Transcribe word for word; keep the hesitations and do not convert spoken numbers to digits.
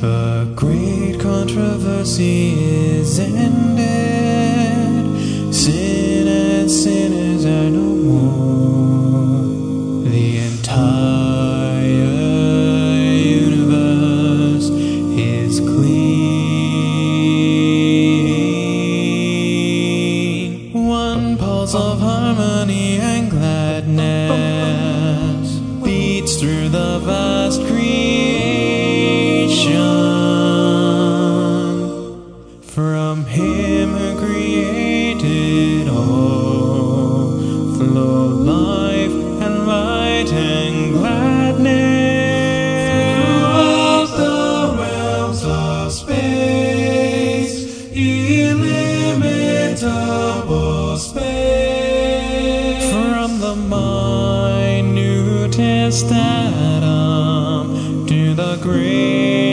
The great controversy is ended. Sin and sinners are no more. The entire universe is clean. One pulse of harmony and gladness beats through the vast creation. From Him who created all flow life and light and gladness. Throughout the realms of space, illimitable space. From the minutest atom to the great